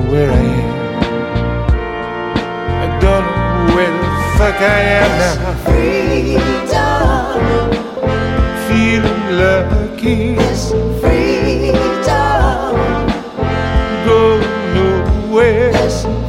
where I am. I don't know where the fuck I am now. Freedom. Feeling lucky. Yes, freedom. Go nowhere. Yes,